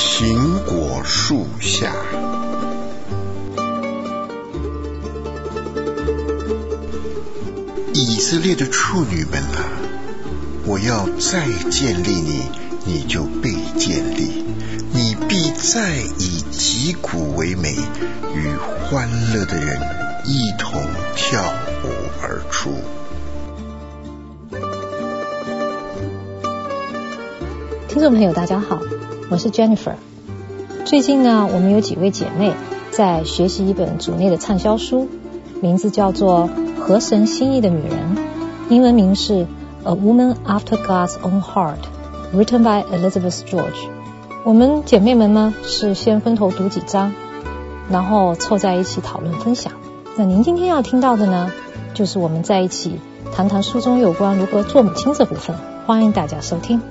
苹果树下。以色列的处女们啊，我要再建立你，你就被建立，你必再以击鼓为美，与欢乐的人一同跳舞而出。 听众朋友大家好，我是 Jennifer。 最近呢，我们有几位姐妹在学习一本组内的畅销书，名字叫做《合神心意的女人》，英文名是 A Woman After God's Own Heart Written by Elizabeth George。 我们姐妹们呢是先分头读几章，然后凑在一起讨论分享。那您今天要听到的呢，就是我们在一起谈谈书中有关如何做母亲这部分，欢迎大家收听。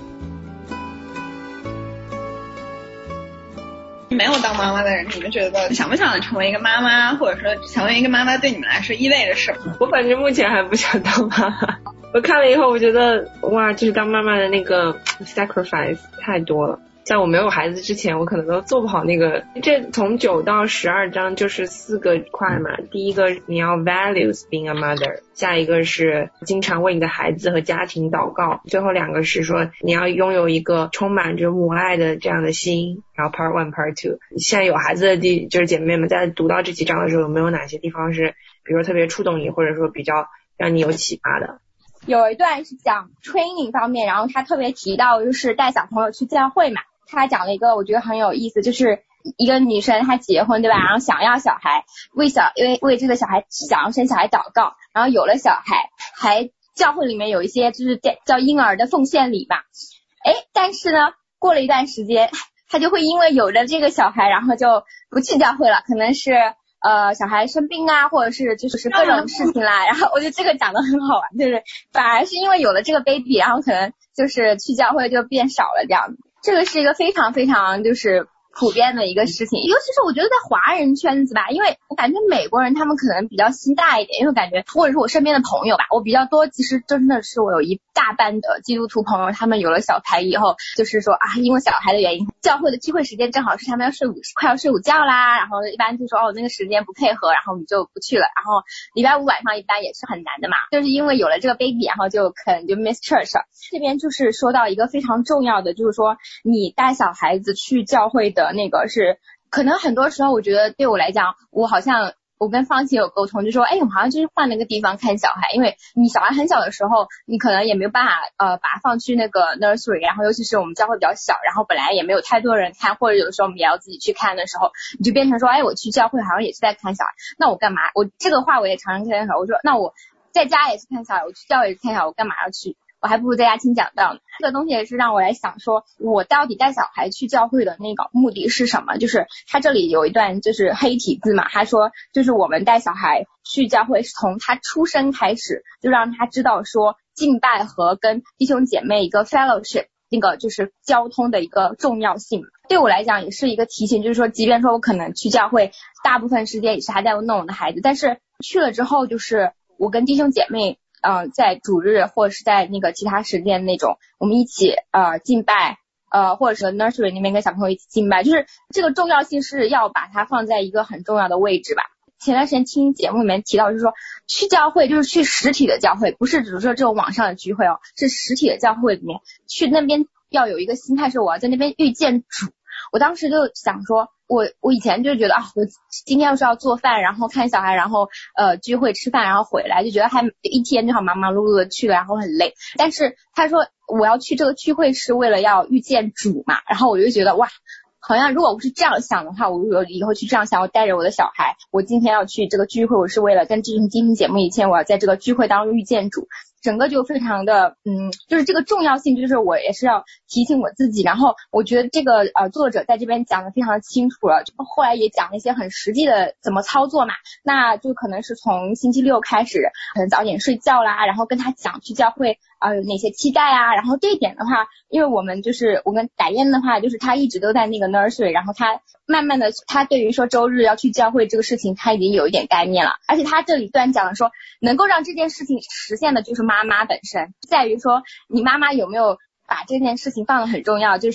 没有当妈妈的人，你们觉得想不想成为一个妈妈，或者说成为一个妈妈对你们来说意味着什么？ 我反正目前还不想当妈妈。我看了以后，我觉得哇，就是当妈妈的那个 sacrifice 太多了。在我没有孩子之前，我可能都做不好那个。这从9到12章就是4个块嘛。第一个你要 values being a mother， 下一个是经常为你的孩子和家庭祷告，最后2个是说你要拥有一个充满着母爱的这样的心。然后 part 1 part 2， 现在有孩子的就是姐妹们在读到这几章的时候，有没有哪些地方是比如说特别触动你，或者说比较让你有启发的？ 有一段是讲 training 方面，然后他特别提到就是带小朋友去教会嘛。他讲了一个我觉得很有意思，就是一个女生她结婚对吧，然后想要小孩，为这个小孩想要生小孩祷告，然后有了小孩，还教会里面有一些就是叫婴儿的奉献礼吧。但是呢过了一段时间，他就会因为有了这个小孩，然后就不去教会了，可能是小孩生病啊，或者是就是各种事情啦。然后我觉得这个讲得很好玩，就是反而是因为有了这个 baby， 然后可能就是去教会就变少了这样子。这个是一个非常非常就是普遍的一个事情，尤其是我觉得在华人圈子吧，因为我感觉美国人他们可能比较心大一点，因为我感觉或者是我身边的朋友吧，我比较多，其实真的是我有一大班的基督徒朋友，他们有了小孩以后，就是说啊，因为小孩的原因，教会的聚会时间正好是他们快要睡午觉啦，然后一般就说那个时间不配合，然后你就不去了，然后礼拜5晚上一般也是很难的嘛，就是因为有了这个 baby， 然后就可能就 miss church 了。这边就是说到一个非常重要的，就是说你带小孩子去教会的那个是可能很多时候我觉得对我来讲，我跟方琦有沟通，就说我们好像就是换了个地方看小孩，因为你小孩很小的时候，你可能也没有办法把他放去那个 nursery， 然后尤其是我们教会比较小，然后本来也没有太多人看，或者有的时候我们也要自己去看的时候，你就变成说我去教会好像也是在看小孩，那我干嘛？我这个话我也常常跟他说，我说那我在家也是看小孩，我去教会也是看小孩，我干嘛要去？我还不如在家听讲道呢。这个东西也是让我来想说，我到底带小孩去教会的那个目的是什么？就是他这里有一段就是黑体字嘛，他说就是我们带小孩去教会是从他出生开始，就让他知道说敬拜和跟弟兄姐妹一个 fellowship， 那个就是交通的一个重要性。对我来讲也是一个提醒，就是说即便说我可能去教会大部分时间也是还在弄我的孩子，但是去了之后就是我跟弟兄姐妹在主日或者是在那个其他时间那种我们一起敬拜或者是 nursery 那边跟小朋友一起敬拜，就是这个重要性是要把它放在一个很重要的位置吧。前段时间听节目里面提到，就是说去教会就是去实体的教会，不是只是说这种网上的聚会是实体的教会里面去，那边要有一个心态是我要在那边遇见主。我当时就想说我以前就觉得我今天要是要做饭，然后看小孩，然后聚会吃饭，然后回来就觉得还一天就好忙忙碌碌的去了，然后很累。但是他说我要去这个聚会是为了要遇见主嘛，然后我就觉得哇，好像如果我是这样想的话，我以后去这样想，我带着我的小孩，我今天要去这个聚会，我是为了跟这听节目以前我要在这个聚会当中遇见主，整个就非常的就是这个重要性，就是我也是要提醒我自己。然后我觉得这个作者在这边讲的非常的清楚了，后来也讲了一些很实际的怎么操作嘛，那就可能是从星期6开始可能早点睡觉啦，然后跟他讲去教会有哪些期待啊。然后这一点的话，因为我跟傣燕的话，就是他一直都在那个 nursery， 然后他慢慢的他对于说周日要去教会这个事情他已经有一点概念了，而且他这里段讲的说能够让这件事情实现的就是妈妈本身，在于说你妈妈有没有把这件事情放得很重要，就是说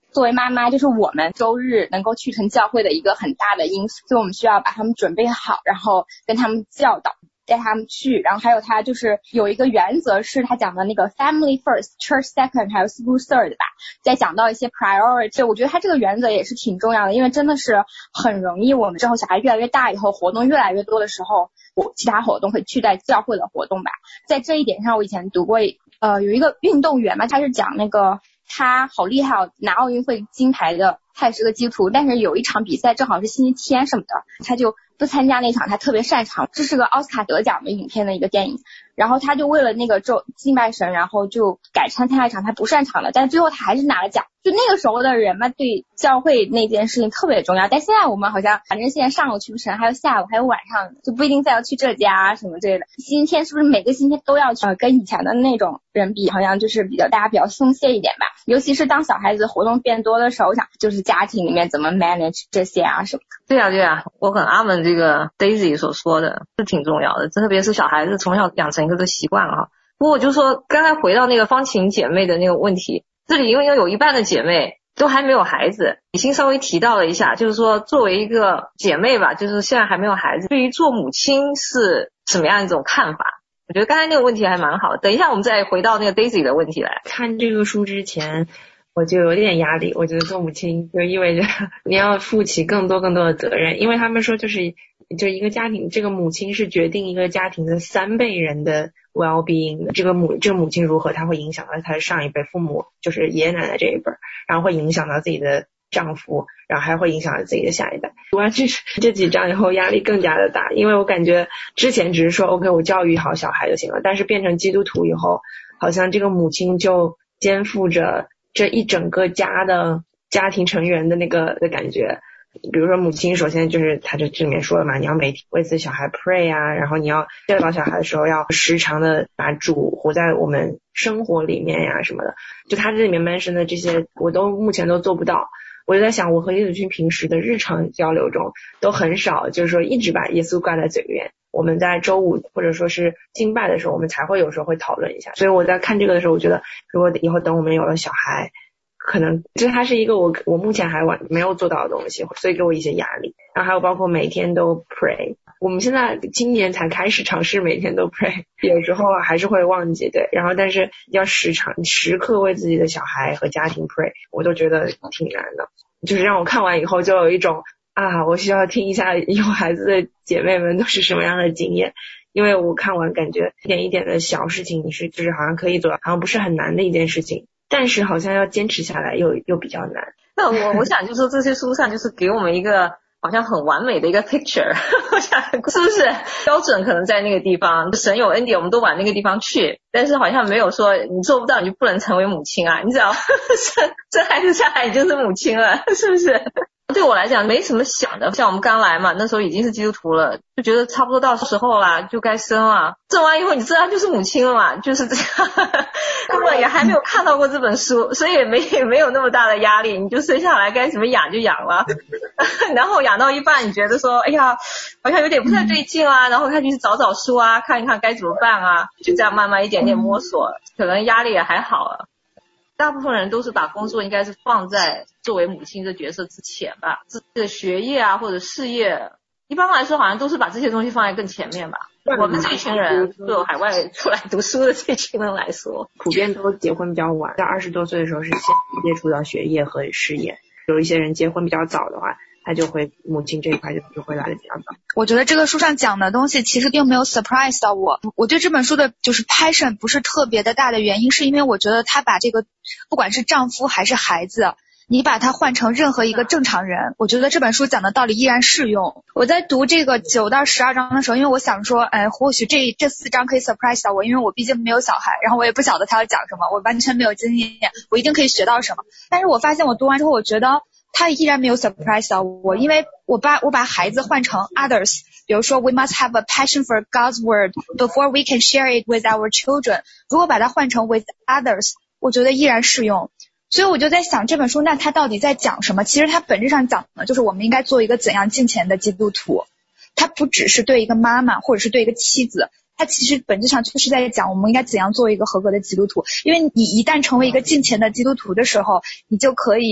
作为妈妈，就是我们周日能够去成教会的一个很大的因素，所以我们需要把他们准备好，然后跟他们教导，带他们去。然后还有他就是有一个原则是他讲的那个 family first, church second, 还有 school third 吧，再讲到一些 priority。 我觉得他这个原则也是挺重要的，因为真的是很容易我们之后小孩越来越大以后，活动越来越多的时候，其他活动会取代教会的活动吧。在这一点上我以前读过有一个运动员嘛，他是讲那个他好厉害拿奥运会金牌的，他也是个基督徒，但是有一场比赛正好是星期天什么的，他就不参加那场他特别擅长，这是个奥斯卡得奖的影片的一个电影，然后他就为了那个敬拜神，然后就改参加一场他不擅长的，但是最后他还是拿了奖。就那个时候的人嘛，对教会那件事情特别重要。但现在我们好像反正现在上午去不成，还有下午还有晚上，就不一定再要去这家什么之类的。星期天是不是每个星期都要去？跟以前的那种人比，好像就是大家比较松懈一点吧。尤其是当小孩子活动变多的时候，我想就是家庭里面怎么 manage 这些啊什么的。 对啊，我很阿门这个 Daisy 所说的是挺重要的，特别是小孩子从小养成一个习惯啊。不过我就说刚才回到那个芳琴姐妹的那个问题，这里因为有一半的姐妹都还没有孩子，已经稍微提到了一下，就是说作为一个姐妹吧，就是现在还没有孩子，对于做母亲是什么样一种看法？我觉得刚才那个问题还蛮好的，等一下我们再回到那个 Daisy 的问题来。 看这个书之前我就有点压力，我觉得做母亲就意味着你要负起更多的责任，因为他们说就一个家庭，这个母亲是决定一个家庭的3辈人的 well-being 的。这个母亲如何，它会影响到她的上一辈父母，就是爷爷奶奶这一辈，然后会影响到自己的丈夫，然后还会影响到自己的下一代。读完这几章以后压力更加的大，因为我感觉之前只是说 OK 我教育好小孩就行了，但是变成基督徒以后，好像这个母亲就肩负着这一整个家的家庭成员的那个的感觉。比如说母亲首先就是他这里面说了嘛，你要每天为自己小孩 pray 啊，然后你要教导小孩的时候要时常的把主活在我们生活里面呀什么的，就他这里面 mention 的这些我都目前都做不到。我就在想我和叶子君平时的日常交流中都很少就是说一直把耶稣挂在嘴边，我们在周五或者说是敬拜的时候我们才会有时候会讨论一下。所以我在看这个的时候，我觉得如果以后等我们有了小孩，可能就是它是一个我目前还没有做到的东西，所以给我一些压力。然后还有包括每天都 pray， 我们现在今年才开始尝试每天都 pray， 有时候还是会忘记，对，然后但是要时刻为自己的小孩和家庭 pray， 我都觉得挺难的。就是让我看完以后就有一种我需要听一下有孩子的姐妹们都是什么样的经验，因为我看完感觉一点一点的小事情就是好像可以做到，好像不是很难的一件事情，但是好像要坚持下来又比较难。 那我想就是说这些书上就是给我们一个好像很完美的一个 picture， 我想是不是标准可能在那个地方，神有恩典我们都往那个地方去，但是好像没有说你做不到你就不能成为母亲啊，你只要生孩子下来你就是母亲了，是不是？对我来讲没什么想的，像我们刚来嘛，那时候已经是基督徒了，就觉得差不多到时候啦，就该生了，生完以后你自然就是母亲了嘛，就是这样。根本也还没有看到过这本书，所以也没有那么大的压力，你就生下来该怎么养就养了。然后养到一半你觉得说哎呀好像有点不太对劲啊，然后开始去找书啊，看一看该怎么办啊，就这样慢慢一点点摸索，可能压力也还好了。大部分人都是把工作应该是放在作为母亲的角色之前吧，自己的学业啊或者事业一般来说好像都是把这些东西放在更前面吧。我们这群人就海外出来读书的这群人来说， 普遍都结婚比较晚，在20多岁的时候是先接触到学业和事业，有一些人结婚比较早的话他就会母亲这一块就会来得比较早。 我觉得这个书上讲的东西其实并没有 surprise 到我对这本书的就是 passion 不是特别的大的原因，是因为我觉得他把这个不管是丈夫还是孩子，你把它换成任何一个正常人，我觉得这本书讲的道理依然适用。我在读这个9到12章的时候，因为我想说或许这4章可以 surprise 到我，因为我毕竟没有小孩，然后我也不晓得他要讲什么，我完全没有经验，我一定可以学到什么。但是我发现我读完之后，我觉得他依然没有 surprise 到我，因为我把孩子换成 others， 比如说 we must have a passion for God's word before we can share it with our children， 如果把它换成 with others， 我觉得依然适用。所以我就在想这本书那它到底在讲什么，其实它本质上讲的就是我们应该做一个怎样敬虔的基督徒，它不只是对一个妈妈或者是对一个妻子，它其实本质上就是在讲我们应该怎样做一个合格的基督徒。因为你一旦成为一个敬虔的基督徒的时候，你就可以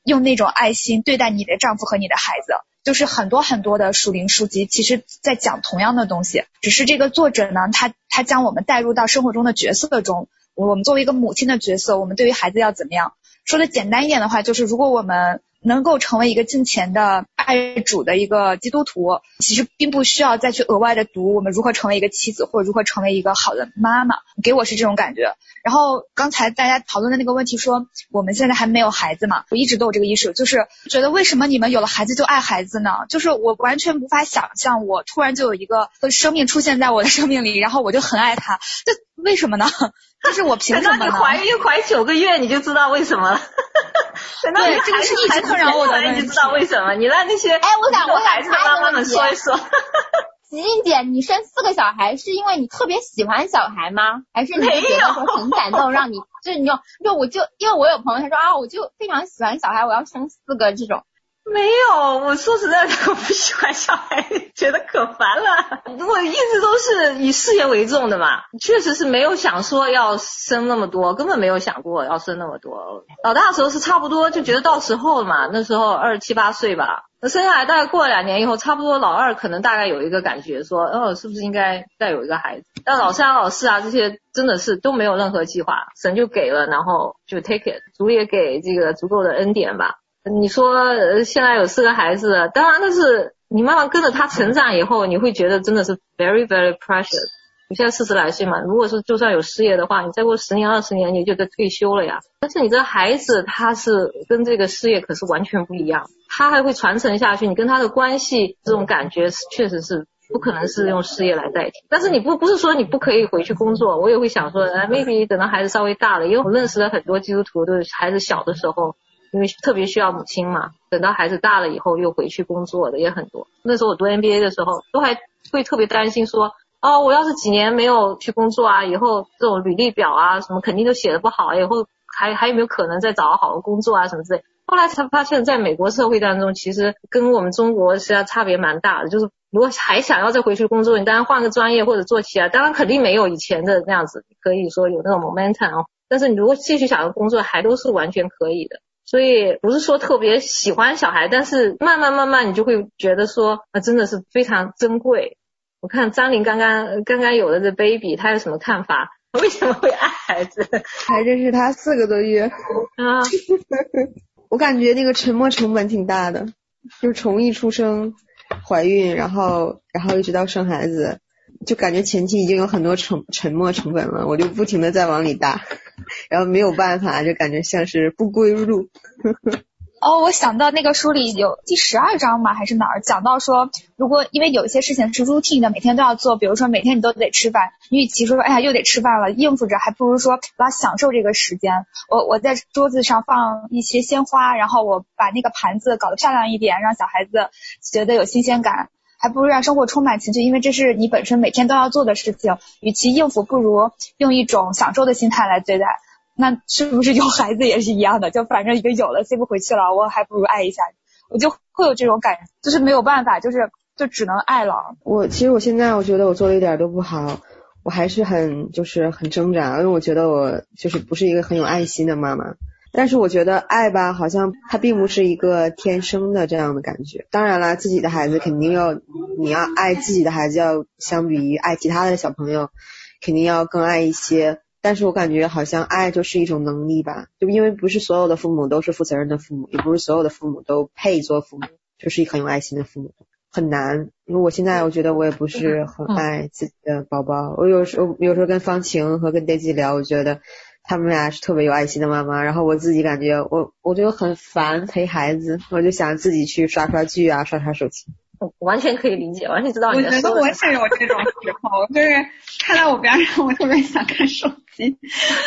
用那种爱心对待你的丈夫和你的孩子。就是很多很多的属灵书籍其实在讲同样的东西，只是这个作者呢他将我们带入到生活中的角色中，我们作为一个母亲的角色，我们对于孩子要怎么样。说的简单一点的话，就是如果我们能够成为一个敬虔的爱主的一个基督徒，其实并不需要再去额外的读我们如何成为一个妻子或者如何成为一个好的妈妈，给我是这种感觉。然后刚才大家讨论的那个问题说我们现在还没有孩子嘛，我一直都有这个意识，就是觉得为什么你们有了孩子就爱孩子呢？就是我完全无法想象我突然就有一个生命出现在我的生命里，然后我就很爱他，这为什么呢？就是我凭什么呢？ 等到你怀孕怀9个月你就知道为什么了。 对，这个是一直困扰我的问题， 你就知道为什么。你让那些我想孩子的妈妈们说一说。 吉英姐，你生4个小孩是因为你特别喜欢小孩吗？还是你觉得说很感动，让你就是你因为我有朋友他说啊，我就非常喜欢小孩，我要生4个这种。 没有，我说实在的，我不喜欢小孩，觉得可烦了。我一直都是以事业为重的嘛，确实是没有想说要生那么多，根本没有想过要生那么多。老大的时候是差不多就觉得到时候了嘛，那时候27、8岁吧。那生下来大概过了2年以后，差不多老二可能大概有一个感觉说，是不是应该再有一个孩子？但老3、老4啊这些真的是都没有任何计划，神就给了，然后就 take it， 主也给这个足够的恩典吧。你说现在有4个孩子，当然那是你慢慢跟着他成长以后，你会觉得真的是 very very precious。你现在40来岁嘛，如果是就算有事业的话，你再过10年20年你就得退休了呀。但是你这个孩子他是跟这个事业可是完全不一样，他还会传承下去，你跟他的关系这种感觉确实是不可能是用事业来代替。但是你不是说你不可以回去工作，我也会想说maybe 等到孩子稍微大了，因为我认识了很多基督徒都是孩子小的时候因为特别需要母亲嘛，等到孩子大了以后又回去工作的也很多。那时候我读 MBA 的时候都还会特别担心说我要是几年没有去工作啊，以后这种履历表啊什么肯定都写得不好，以后还有没有可能再找到好的工作啊什么之类。后来才发现在美国社会当中其实跟我们中国实际上差别蛮大的，就是如果还想要再回去工作，你当然换个专业或者做起来，当然肯定没有以前的那样子可以说有那种 momentum， 但是你如果继续想要工作还都是完全可以的。所以不是说特别喜欢小孩，但是慢慢你就会觉得说真的是非常珍贵。我看张琳刚刚有了这 baby， 她有什么看法？为什么会爱孩子？ 还真是他4个多月啊！ 我感觉那个沉没成本挺大的，就是从一出生怀孕，然后一直到生孩子，就感觉前期已经有很多沉没成本了，我就不停的在往里搭，然后没有办法，就感觉像是不归路。 我想到那个书里有第12章吧还是哪儿讲到说，如果因为有一些事情是 routine 的，每天都要做，比如说每天你都得吃饭，你与其说哎呀又得吃饭了应付着，还不如说我要享受这个时间。我在桌子上放一些鲜花，然后我把那个盘子搞得漂亮一点，让小孩子觉得有新鲜感，还不如让生活充满情趣，因为这是你本身每天都要做的事情，与其应付不如用一种享受的心态来对待。那是不是有孩子也是一样的，就反正一个有了塞不回去了，我还不如爱一下，我就会有这种感觉，就是没有办法，就只能爱了。 其实我现在我觉得我做的一点都不好，我还是很挣扎，因为我觉得我就是不是一个很有爱心的妈妈。但是我觉得爱吧好像它并不是一个天生的这样的感觉。当然了，自己的孩子肯定你要爱自己的孩子，要相比于爱其他的小朋友肯定要更爱一些。但是我感觉好像爱就是一种能力吧，就因为不是所有的父母都是负责任的父母，也不是所有的父母都配做父母，就是很有爱心的父母，很难。因为我现在我觉得我也不是很爱自己的宝宝，我有时候跟方晴和跟 Daisy 聊，我觉得他们俩是特别有爱心的妈妈，然后我自己感觉我就很烦陪孩子，我就想自己去刷刷剧啊，刷刷手机。 完全可以理解，完全知道你的。 我觉得我是有这种时候，就是看到我边上，我特别想看手机。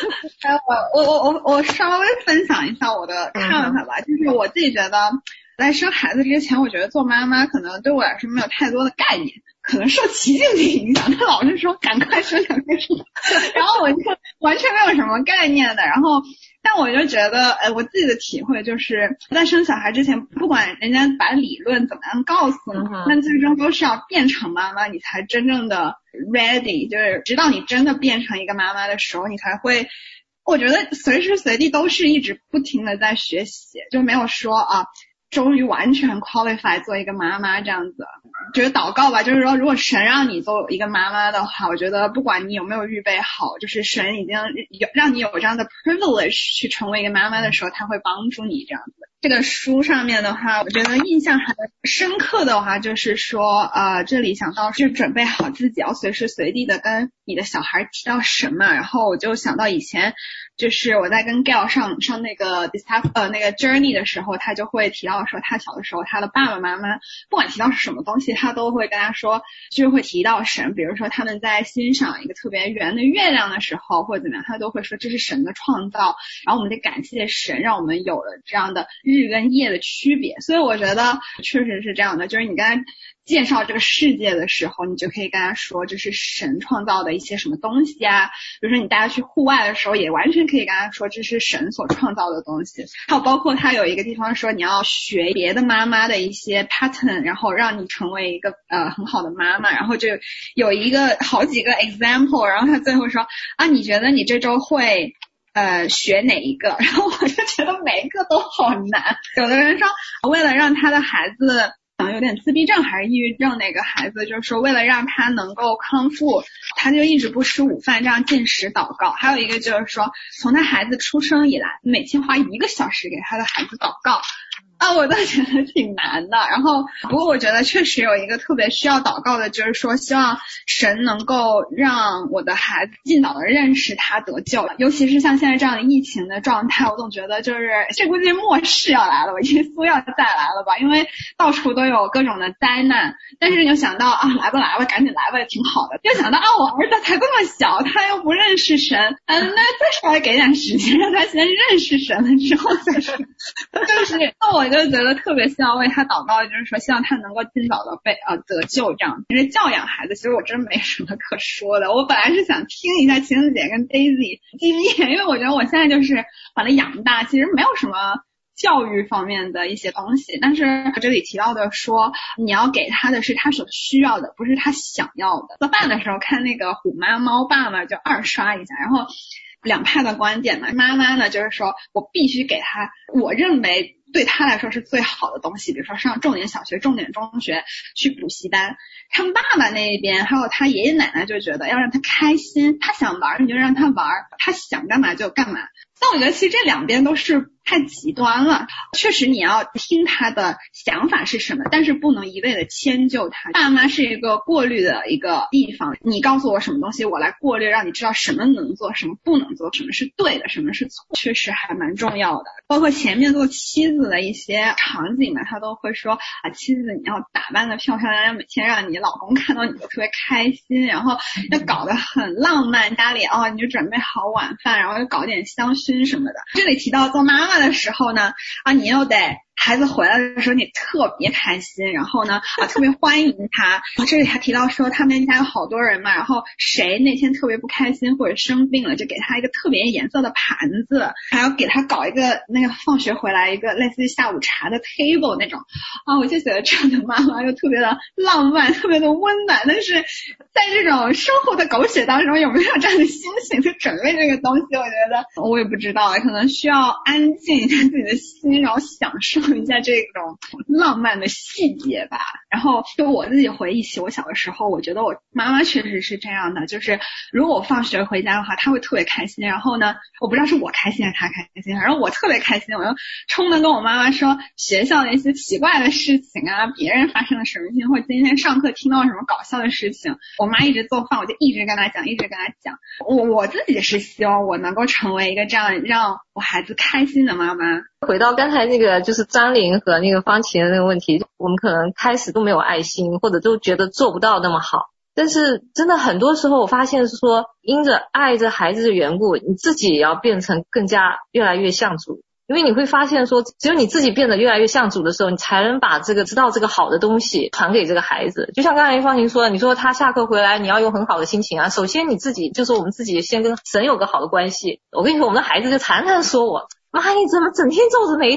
我稍微分享一下我的看法吧，就是我自己觉得，在生孩子之前，我觉得做妈妈可能对我来说没有太多的概念，可能受习近平影响，他老是说赶快生，然后我就完全没有什么概念的，然后。但我就觉得，我自己的体会就是在生小孩之前，不管人家把理论怎么样告诉你，那最终都是要变成妈妈，你才真正的 ready， 就是直到你真的变成一个妈妈的时候，你才会我觉得随时随地都是一直不停的在学习，就没有说啊终于完全 qualify 做一个妈妈这样子。觉得祷告吧，就是说如果神让你做一个妈妈的话，我觉得不管你有没有预备好，就是神已经让你有这样的 privilege 去成为一个妈妈的时候，他会帮助你这样子。这个书上面的话，我觉得印象还深刻的话，就是说这里想到是准备好自己要随时随地的跟你的小孩提到神嘛，然后我就想到以前就是我在跟 Gail 上那个那个 Journey 的时候，他就会提到说他小的时候他的爸爸妈妈不管提到是什么东西，他都会跟他说，就是会提到神，比如说他们在欣赏一个特别圆的月亮的时候或者怎么样，他都会说这是神的创造，然后我们得感谢神让我们有了这样的日跟夜的区别。所以我觉得确实是这样的，就是你跟他介绍这个世界的时候，你就可以跟他说这是神创造的一些什么东西啊，比如说你带他去户外的时候也完全可以跟他说这是神所创造的东西。还有包括他有一个地方说你要学别的妈妈的一些 pattern， 然后让你成为一个很好的妈妈，然后就有好几个 example， 然后他最后说你觉得你这周会学哪一个，然后我就觉得每一个都好难。有的人说为了让他的孩子有点自闭症还是抑郁症那个孩子，就是说为了让他能够康复，他就一直不吃午饭，这样禁食祷告。还有一个就是说从他孩子出生以来每天花1个小时给他的孩子祷告我都觉得挺难的。然后不过我觉得确实有一个特别需要祷告的，就是说希望神能够让我的孩子尽早的认识他得救，尤其是像现在这样的疫情的状态，我总觉得就是这估计末世要来了吧，耶稣要再来了吧，因为到处都有各种的灾难。但是你就想到来吧来吧赶紧来吧也挺好的，又想到我儿子才这么小，他又不认识神，那再稍微给点时间让他先认识神了之后再说。就是我就觉得特别希望为他祷告，就是说希望他能够尽早的得救这样。其实教养孩子其实我真没什么可说的，我本来是想听一下晴子姐跟 Daisy 经验，因为我觉得我现在就是把他养大，其实没有什么教育方面的一些东西，但是这里提到的说你要给他的是他所需要的，不是他想要的。做饭的时候看那个虎妈猫爸嘛就2刷一下，然后两派的观点嘛，妈妈呢就是说我必须给他我认为对他来说是最好的东西，比如说上重点小学重点中学去补习班。他们爸爸那一边还有他爷爷奶奶就觉得要让他开心，他想玩你就让他玩，他想干嘛就干嘛。但我觉得其实这两边都是太极端了，确实你要听他的想法是什么，但是不能一味的迁就他。爸妈是一个过滤的一个地方，你告诉我什么东西我来过滤，让你知道什么能做什么不能做，什么是对的什么是错，确实还蛮重要的。包括前面做妻子的一些场景呢，他都会说妻子你要打扮的漂漂亮亮，每天让你老公看到你就特别开心，然后要搞得很浪漫，家里你就准备好晚饭，然后又搞点香薰什么的。这里提到做妈妈的时候呢你又得孩子回来的时候你特别开心，然后呢特别欢迎他。这里还提到说他们家有好多人嘛，然后谁那天特别不开心或者生病了，就给他一个特别颜色的盘子，还要给他搞一个那个放学回来一个类似于下午茶的 table 那种我就觉得这样的妈妈又特别的浪漫特别的温暖。但是在这种生活的狗血当中有没有这样的心情去准备这个东西，我觉得我也不知道，可能需要安静一下自己的心，然后享受一下这种浪漫的细节吧。然后就我自己回忆起我小的时候，我觉得我妈妈确实是这样的，就是如果我放学回家的话她会特别开心，然后呢我不知道是我开心还是她开心，反正我特别开心，我就冲着跟我妈妈说学校的一些奇怪的事情别人发生的什么事情，或者今天上课听到什么搞笑的事情，我妈一直做饭我就一直跟她讲一直跟她讲。我自己是希望我能够成为一个这样让我孩子开心的妈妈。 回到刚才那个就是张琳和那个方琦的那个问题，我们可能开始都没有爱心，或者都觉得做不到那么好，但是真的很多时候我发现是说因着爱着孩子的缘故，你自己也要变成更加越来越像主。因为你会发现说只有你自己变得越来越像主的时候，你才能把这个知道这个好的东西传给这个孩子。就像刚才方婷说的，你说他下课回来你要有很好的心情首先你自己就是我们自己先跟神有个好的关系。我跟你说我们的孩子就常常说我妈你怎么整天皱着眉头，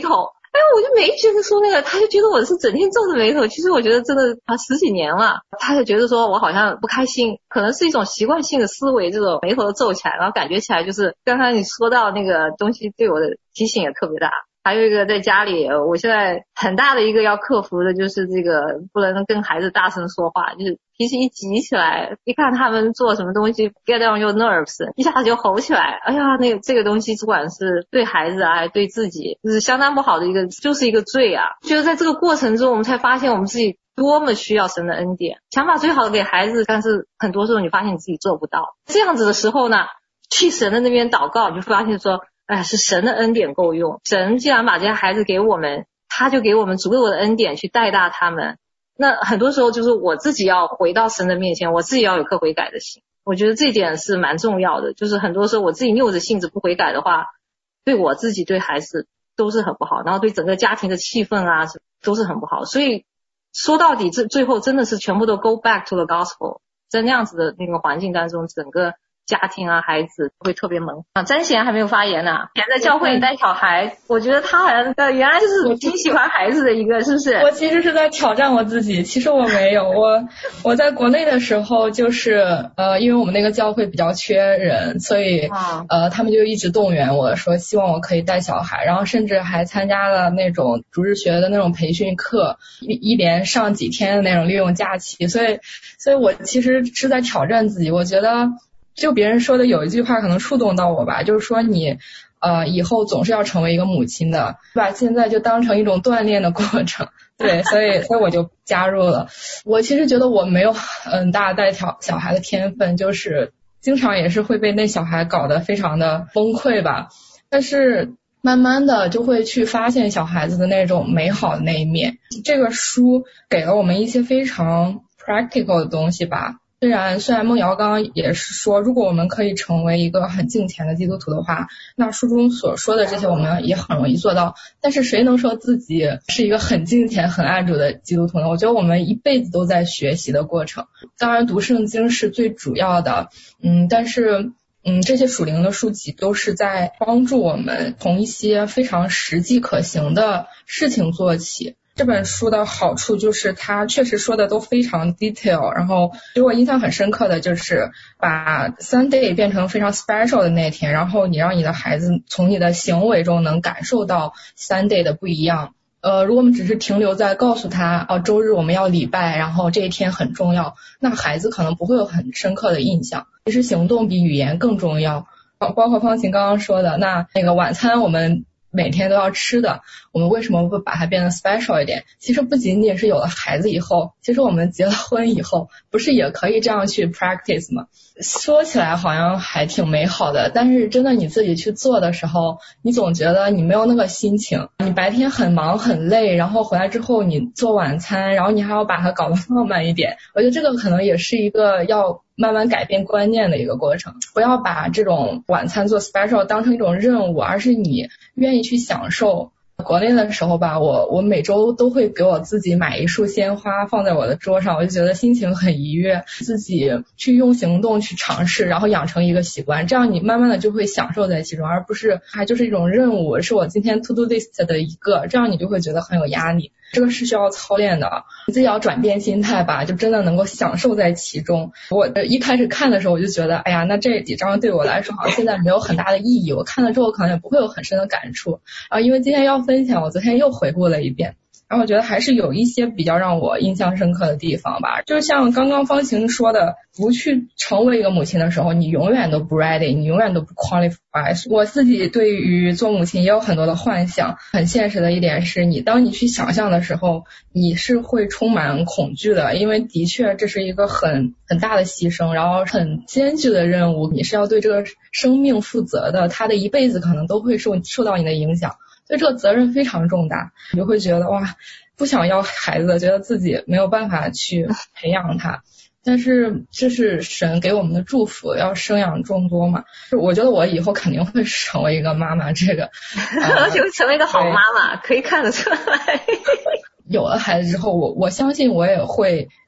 哎，我就没觉得说那个，他就觉得我是整天皱着眉头。其实我觉得真的10几年了，他就觉得说我好像不开心，可能是一种习惯性的思维，这种眉头都皱起来，然后感觉起来就是刚才你说到那个东西对我的提醒也特别大。还有一个在家里，我现在很大的一个要克服的就是这个不能跟孩子大声说话，就是脾气一急起来，一看他们做什么东西 get on your nerves， 一下子就吼起来。哎呀，这个东西不管是对孩子啊还是对自己，就是相当不好的就是一个罪啊。就是在这个过程中我们才发现我们自己多么需要神的恩典，想法最好的给孩子，但是很多时候你发现你自己做不到。这样子的时候呢，去神的那边祷告，你就发现说是神的恩典够用。神既然把这些孩子给我们，他就给我们足够的恩典去带大他们。那很多时候就是我自己要回到神的面前，我自己要有颗悔改的心。我觉得这一点是蛮重要的，就是很多时候我自己拗着性子不悔改的话，对我自己对孩子都是很不好，然后对整个家庭的气氛啊都是很不好。所以说到底最后真的是全部都 go back to the gospel。 在那样子的那个环境当中，整个家庭啊孩子会特别萌啊。詹贤还没有发言呢，以前在教会里带小孩，我觉得他好像原来就是挺喜欢孩子的一个，是不是？ 我其实是在挑战我自己，其实我没有，我在国内的时候就是因为我们那个教会比较缺人，所以他们就一直动员我说希望我可以带小孩，然后甚至还参加了那种主日学的那种培训课，一连上几天的那种利用假期，所以我其实是在挑战自己。我觉得就别人说的有一句话可能触动到我吧，就是说你以后总是要成为一个母亲的，把现在就当成一种锻炼的过程。对，所以我就加入了。我其实觉得我没有很大带小孩的天分，就是经常也是会被那小孩搞得非常的崩溃吧，但是慢慢的就会去发现小孩子的那种美好的那一面。这个书给了我们一些非常 practical 的东西吧。虽然孟瑶刚刚也是说，如果我们可以成为一个很敬虔的基督徒的话，那书中所说的这些我们也很容易做到。但是谁能说自己是一个很敬虔很爱主的基督徒呢？我觉得我们一辈子都在学习的过程。当然读圣经是最主要的，但是这些属灵的书籍都是在帮助我们从一些非常实际可行的事情做起。这本书的好处就是它确实说的都非常 detail， 然后给我印象很深刻的就是把 Sunday 变成非常 special 的那天，然后你让你的孩子从你的行为中能感受到 Sunday 的不一样。如果我们只是停留在告诉他周日我们要礼拜，然后这一天很重要，那孩子可能不会有很深刻的印象。其实行动比语言更重要，包括方琴刚刚说的那个晚餐我们每天都要吃的，我们为什么不把它变得 special 一点？其实不仅仅是有了孩子以后，其实我们结了婚以后不是也可以这样去 practice 吗？说起来好像还挺美好的，但是真的你自己去做的时候，你总觉得你没有那个心情。你白天很忙很累，然后回来之后你做晚餐，然后你还要把它搞得浪漫一点。我觉得这个可能也是一个要慢慢改变观念的一个过程。不要把这种晚餐做 special 当成一种任务，而是你愿意去享受。国内的时候吧，我每周都会给我自己买一束鲜花放在我的桌上，我就觉得心情很愉悦，自己去用行动去尝试，然后养成一个习惯，这样你慢慢的就会享受在其中，而不是还就是一种任务，是我今天 to do list 的一个，这样你就会觉得很有压力。这个是需要操练的，你自己要转变心态吧，就真的能够享受在其中。我一开始看的时候我就觉得，哎呀，那这几章对我来说好像现在没有很大的意义，我看了之后可能也不会有很深的感触。因为今天要分享，我昨天又回顾了一遍，然后我觉得还是有一些比较让我印象深刻的地方吧。就是像刚刚方晴说的，不去成为一个母亲的时候，你永远都不 ready， 你永远都不 qualify。我自己对于做母亲也有很多的幻想，很现实的一点是，当你去想象的时候，你是会充满恐惧的，因为的确这是一个很大的牺牲，然后很艰巨的任务，你是要对这个生命负责的，他的一辈子可能都会受到你的影响，所以这个责任非常重大。你就会觉得哇，不想要孩子，觉得自己没有办法去培养他。但是这是神给我们的祝福，要生养众多嘛。我觉得我以后肯定会成为一个妈妈，这个就成为一个好妈妈，可以看得出来。 有了孩子之后，我相信我也会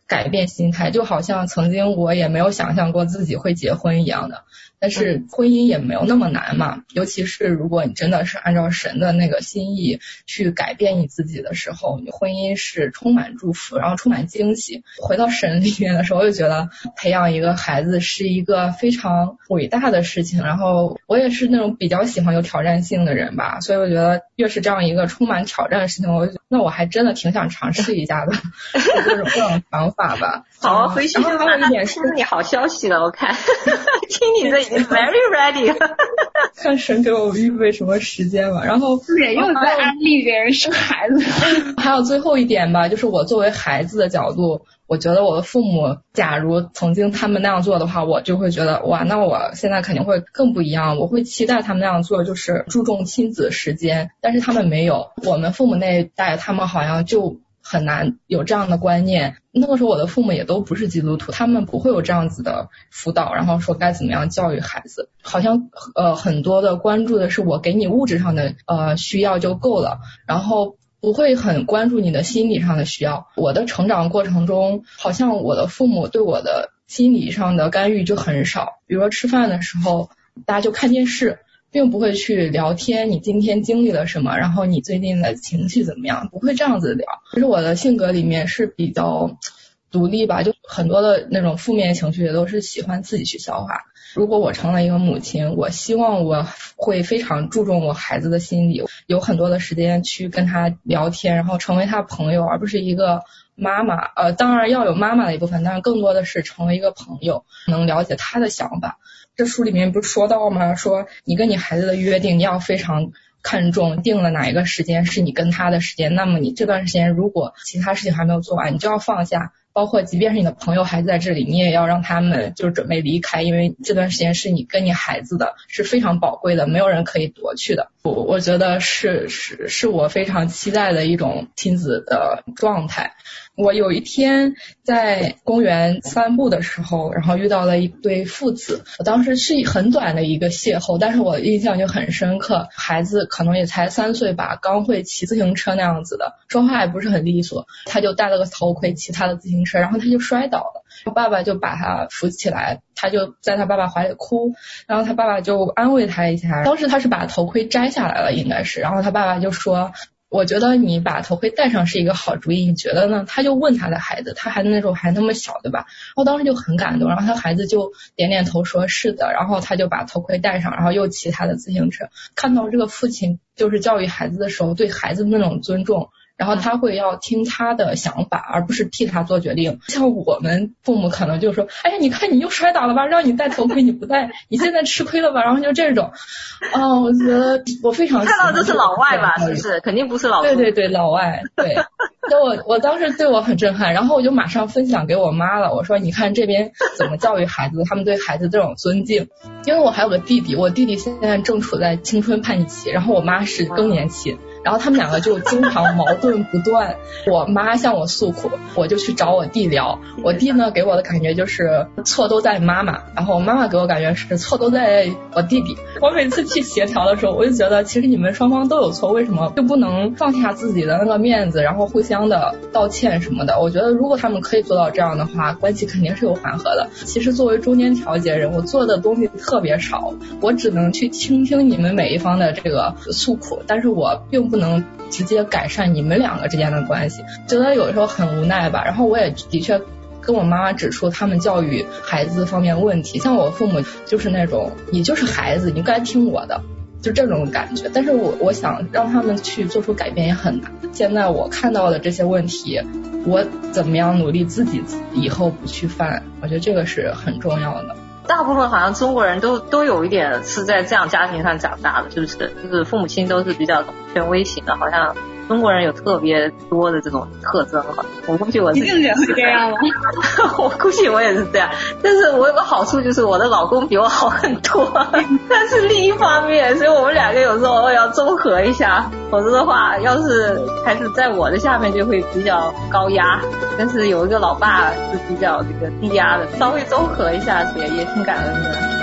改变心态，就好像曾经我也没有想象过自己会结婚一样的。但是婚姻也没有那么难嘛，尤其是如果你真的是按照神的那个心意去改变你自己的时候，你婚姻是充满祝福，然后充满惊喜。回到神里面的时候，我就觉得培养一个孩子是一个非常伟大的事情。然后我也是那种比较喜欢有挑战性的人吧，所以我觉得越是这样一个充满挑战的事情，那我还真的挺想尝试一下的，各种想法吧。 好，回去就马上听你好消息了，我看听你的已经 very ready 了。 看神给我预备什么时间吧。然后对，又在安利别人生孩子。 还有最后一点吧，就是我作为孩子的角度，我觉得我的父母假如曾经他们那样做的话，我就会觉得哇，那我现在肯定会更不一样，我会期待他们那样做，就是注重亲子时间。但是他们没有，我们父母那一代他们好像就很难有这样的观念。那个时候我的父母也都不是基督徒，他们不会有这样子的辅导，然后说该怎么样教育孩子。好像很多的关注的是我给你物质上的需要就够了，然后不会很关注你的心理上的需要。我的成长过程中，好像我的父母对我的心理上的干预就很少。比如说吃饭的时候，大家就看电视，并不会去聊天你今天经历了什么，然后你最近的情绪怎么样，不会这样子聊。其实我的性格里面是比较独立吧，就很多的那种负面情绪也都是喜欢自己去消化。如果我成了一个母亲，我希望我会非常注重我孩子的心理，有很多的时间去跟他聊天，然后成为他朋友，而不是一个妈妈。当然要有妈妈的一部分，但是更多的是成为一个朋友，能了解他的想法。这书里面不是说到吗？说你跟你孩子的约定，你要非常看重，定了哪一个时间是你跟他的时间，那么你这段时间如果其他事情还没有做完，你就要放下。包括即便是你的朋友还在这里，你也要让他们就是准备离开，因为这段时间是你跟你孩子的，是非常宝贵的，没有人可以夺去的。我觉得是我非常期待的一种亲子的状态。我有一天在公园散步的时候，然后遇到了一对父子，我当时是很短的一个邂逅，但是我印象就很深刻。孩子可能也才3岁吧，刚会骑自行车那样子的，说话也不是很利索，他就戴了个头盔骑他的自行车，然后他就摔倒了，爸爸就把他扶起来，他就在他爸爸怀里哭，然后他爸爸就安慰他一下。当时他是把头盔摘下来了应该是，然后他爸爸就说，我觉得你把头盔戴上是一个好主意，你觉得呢？他就问他的孩子，他孩子那时候还那么小对吧？然后当时就很感动，然后他孩子就点点头说是的，然后他就把头盔戴上，然后又骑他的自行车。看到这个父亲就是教育孩子的时候对孩子的那种尊重，然后他会要听他的想法，而不是替他做决定。像我们父母可能就说，哎呀，你看你又摔倒了吧，让你戴头盔你不戴，你现在吃亏了吧，然后就这种。我觉得我非常看到这是老外吧，是不是？肯定不是老外。 对对对，老外。对，我当时对我很震撼，然后我就马上分享给我妈了。我说你看这边怎么教育孩子，他们对孩子这种尊敬。因为我还有个弟弟，我弟弟现在正处在青春叛逆期，然后我妈是更年期。然后他们两个就经常矛盾不断，我妈向我诉苦，我就去找我弟聊。我弟呢给我的感觉就是错都在妈妈，然后我妈妈给我感觉是错都在我弟弟。我每次去协调的时候，我就觉得其实你们双方都有错，为什么就不能放下自己的那个面子，然后互相的道歉什么的？我觉得如果他们可以做到这样的话，关系肯定是有缓和的。其实作为中间调解人，我做的东西特别少，我只能去倾听你们每一方的这个诉苦，但是我并不能直接改善你们两个之间的关系，觉得有时候很无奈吧。然后我也的确跟我妈妈指出他们教育孩子方面问题，像我父母就是那种你就是孩子，你该听我的，就这种感觉。但是我想让他们去做出改变也很难。现在我看到的这些问题，我怎么样努力自己以后不去犯，我觉得这个是很重要的。 大部分好像中国人都有一点是在这样家庭上长大的，是不是？就是父母亲都是比较权威型的，好像中国人有特别多的这种特征吧。我估计我一定也是这样吗？ 我估计我也是这样，但是我有个好处就是我的老公比我好很多，但是另一方面，所以我们两个有时候要综合一下，否则的话，要是还是在我的下面就会比较高压，但是有一个老爸是比较这个低压的，稍微综合一下也挺感恩的。